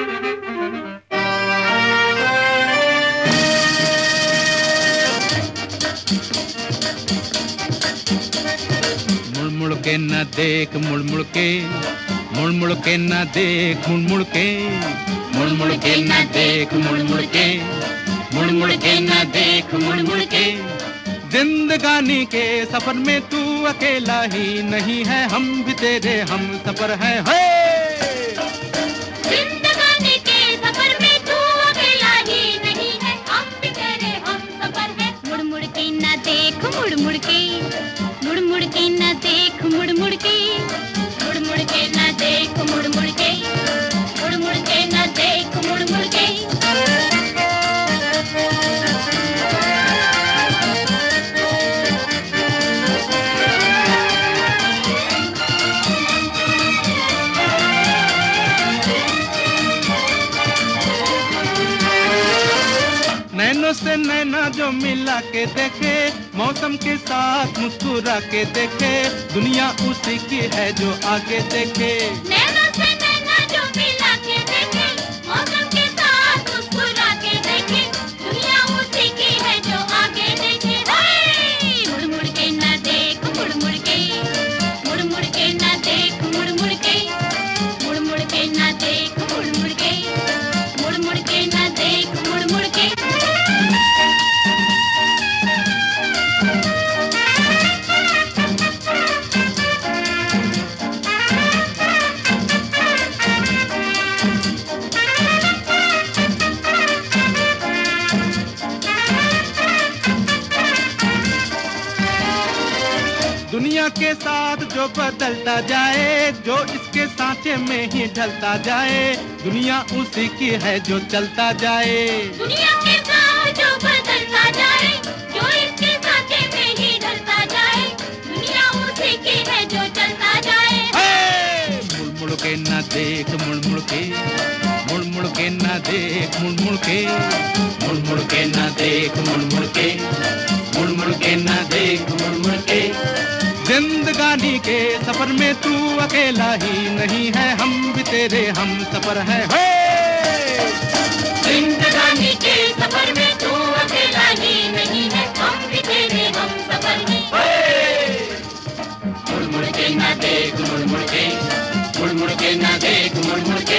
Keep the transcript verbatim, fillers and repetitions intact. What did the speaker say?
मुड़ मुड़ के न देख मुड़ मुड़ के, मुड़ मुड़ के न देख मुड़ मुड़ के, मुड़ मुड़ के न देख मुड़ मुड़ के, मुड़ मुड़ के न देख मुड़ मुड़ के। जिंदगानी के सफर में तू अकेला ही नहीं है, हम भी तेरे हम सफर है। जिंदगानी के सफर में तू अकेला ही नहीं है, हम भी तेरे हम सफर है। मुड़ मुड़ के न देख मुड़ मुड़ के, मुड़ मुड़ के न देख मुड़ मुड़ के, मुड़ मुड़ के न देख मुड़ मुड़ के, मुड़ मुड़ के न देख मुड़ मुड़ के। नैनों से नैना जो मिला के देखे, मौसम के साथ मुस्कुरा के देखे, दुनिया उसी की है जो आगे देखे। नैनों से नैना जो मिला के देखे, मौसम के साथ मुस्कुरा के देखे, दुनिया उसी की है जो आगे देखे। मुड़ मुड़ के न देख मुड़ मुड़ के, मुड़ मुड़ के न देख मुड़ मुड़ के, मुड़ मुड़ के न देख मुड़ मुड़ के, मुड़ मुड़ के न देख मुड़ मुड़ के। दुनिया के साथ जो बदलता जाए, जो इसके सांचे में ही ढलता जाए, दुनिया उसी की है जो चलता जाए। दुनिया के साथ जो बदलता जाए, जो इसके सांचे में ही ढलता जाए, दुनिया उसी की है जो चलता जाए। मुड़ मुड़ के न देख मुड़ मुड़ के, मुड़ मुड़ के न देख मुड़ मुड़ के, मुड़ मुड़ के न देख मुड़ मुड़ के, मुड़ मुड़ के न देख मुड़ मुड़ के। जिंदगानी के सफर में तू अकेला ही नहीं है, हम भी तेरे हम सफर है। जिंदगानी के सफर में तू अकेला ही नहीं है, हम भी तेरे हम सफर है। मुड़ मुड़ के न देख मुड़ मुड़ के, मुड़ मुड़ के न देख मुड़ मुड़ के।